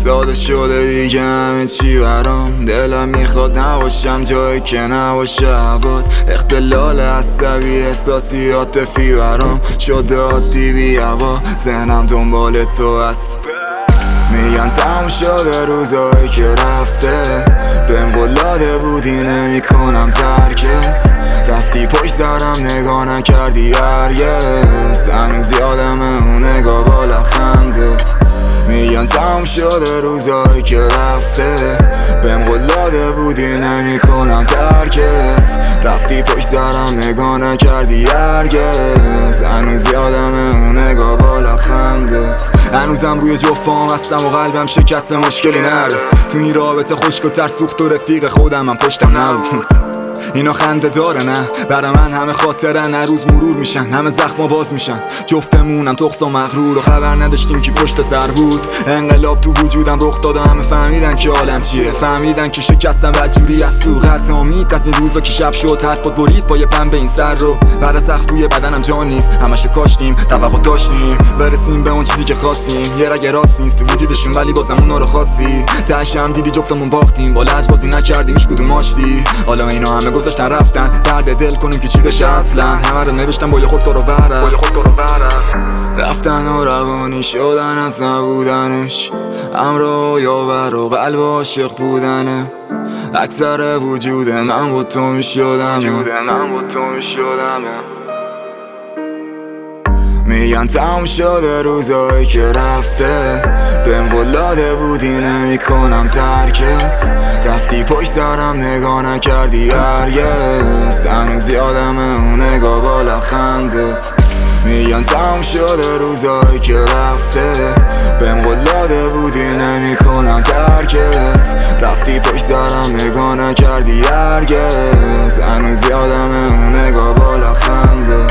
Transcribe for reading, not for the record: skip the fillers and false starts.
ساده شده دیگه همه چی برام. دلم میخواد نباشم جایی که نباشه هوات. اختلال عصبی احساسی عاطفی برام شده عادی بی هوا. ذهنم دنبال تو هست. میگن تموم شده روزایی که رفته. بهم قول داده بودی نمیکنم ترکت. رفتی پشت سرم نگاه نکردی هرگز. هنوز یادمه اون نگاه با لبخندت. میگن تموم شده روزایی که رفته. بهم قول داده بودی نمیکنم ترکت. رفتی پشت سرم نگاه نکردی هرگز. هنوز یادمه اون نگاه با لبخندت. هنوزم روی جفام هستم و قلبم شکسته مشکلی نره. تو این رابطه خشک و ترسوخت و رفیق خودم هم پشتم نبود. اینا خنده داره نه برای من همه خاطرن. هر روز مرور میشن همه زخما باز میشن. جفتمونم تخس و مغرور و خبر نداشتیم کی پشت سر بود. انقلاب تو وجودم رخ داد و همه فهمیدن که عالم چیه. فهمیدن که شکستم بدجوری از تو قطع امید. از این روزا که شب شد حرفات برید با یه پنبه این سر رو. برای سخت توی بدنم جان نیست همشو کاشتیم توقع داشتیم برسیم به اون چیزی که خواستیم. یه رگ راست نیست تو وجودشون ولی بازم اونا رو خواستی. تاشم دیدی جفتمون باختیم با لجبازی نکردیم هیچ کدوم آشتی. حالا اینا همه گذاشتن رفتن درد دل کنیم که چی بشه اصلا. همه رو نوشتم با یه خود رو برم. رفتن و روانی شدن از نبودنش. امر یاور و قلب عاشق بودنه. اکثر وجود من با تو میشدم. میگن تموم شده روزایی که رفته. بهم قول داده بودی نمیکنم ترکت. رفتی پشت سرم نگاه نکردی هرگز. هنوز یادمه اون نگاه با لبخندت. میگن تموم شده روزایی که رفته. بهم قول داده بودی نمیکنم ترکت. رفتی پشت سرم نگاه نکردی هرگز. هنوز یادمه اون نگاه با لبخندت.